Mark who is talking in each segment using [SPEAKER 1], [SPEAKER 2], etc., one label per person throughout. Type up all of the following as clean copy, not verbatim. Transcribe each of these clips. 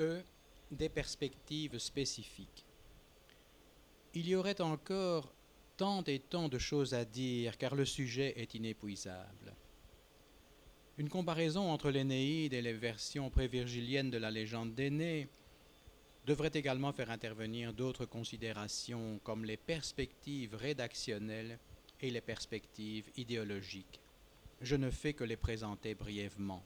[SPEAKER 1] E. Des perspectives spécifiques. Il y aurait encore tant et tant de choses à dire, car le sujet est inépuisable. Une comparaison entre l'Énéide et les versions pré-virgiliennes de la légende d'Énée devrait également faire intervenir d'autres considérations comme les perspectives rédactionnelles et les perspectives idéologiques. Je ne fais que les présenter brièvement.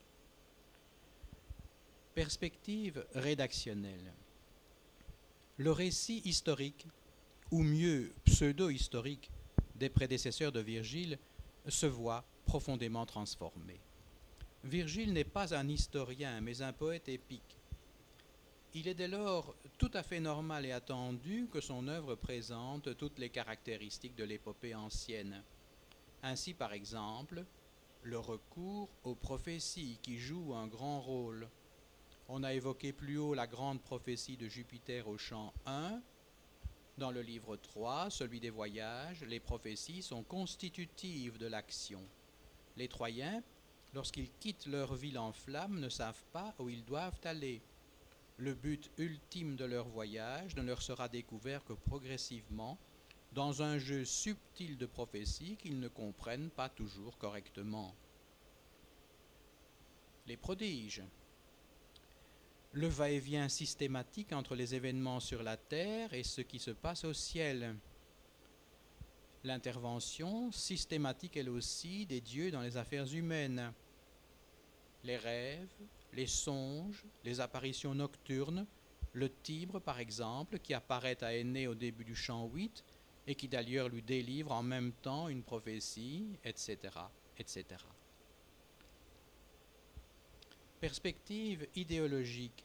[SPEAKER 1] Perspective rédactionnelle. Le récit historique, ou mieux pseudo-historique, des prédécesseurs de Virgile se voit profondément transformé. Virgile n'est pas un historien, mais un poète épique. Il est dès lors tout à fait normal et attendu que son œuvre présente toutes les caractéristiques de l'épopée ancienne. Ainsi, par exemple, le recours aux prophéties qui jouent un grand rôle. On a évoqué plus haut la grande prophétie de Jupiter au chant 1. Dans le livre 3, celui des voyages, les prophéties sont constitutives de l'action. Les Troyens, lorsqu'ils quittent leur ville en flammes, ne savent pas où ils doivent aller. Le but ultime de leur voyage ne leur sera découvert que progressivement, dans un jeu subtil de prophéties qu'ils ne comprennent pas toujours correctement. Les prodiges. Le va-et-vient systématique entre les événements sur la terre et ce qui se passe au ciel. L'intervention systématique elle aussi des dieux dans les affaires humaines. Les rêves, les songes, les apparitions nocturnes, le Tibre par exemple, qui apparaît à Énée au début du chant 8 et qui d'ailleurs lui délivre en même temps une prophétie, etc., etc. Perspective idéologique.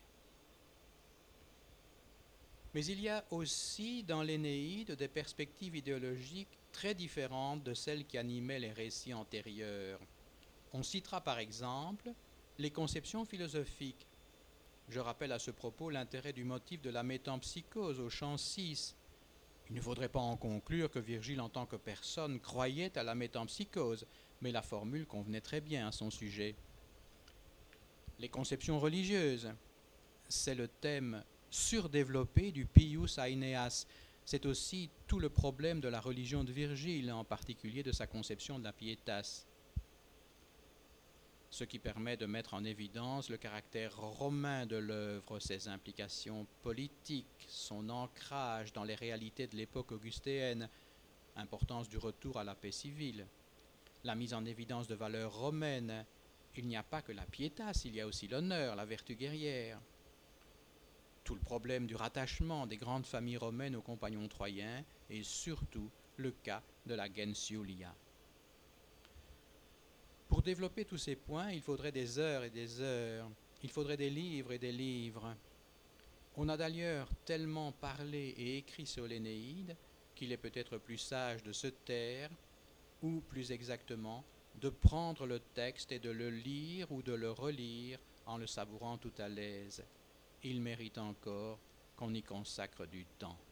[SPEAKER 1] Mais il y a aussi dans l'Énéide des perspectives idéologiques très différentes de celles qui animaient les récits antérieurs. On citera par exemple les conceptions philosophiques. Je rappelle à ce propos l'intérêt du motif de la métempsychose au chant 6. Il ne faudrait pas en conclure que Virgile en tant que personne croyait à la métempsychose, mais la formule convenait très bien à son sujet. Les conceptions religieuses, c'est le thème surdéveloppé du Pius Aeneas. C'est aussi tout le problème de la religion de Virgile, en particulier de sa conception de la pietas. Ce qui permet de mettre en évidence le caractère romain de l'œuvre, ses implications politiques, son ancrage dans les réalités de l'époque augustéenne, importance du retour à la paix civile, la mise en évidence de valeurs romaines. Il n'y a pas que la pietas, il y a aussi l'honneur, la vertu guerrière. Tout le problème du rattachement des grandes familles romaines aux compagnons troyens et surtout le cas de la gens Iulia. Pour développer tous ces points, il faudrait des heures et des heures, il faudrait des livres et des livres. On a d'ailleurs tellement parlé et écrit sur l'Énéide qu'il est peut-être plus sage de se taire, ou plus exactement, de prendre le texte et de le lire ou de le relire en le savourant tout à l'aise. Il mérite encore qu'on y consacre du temps.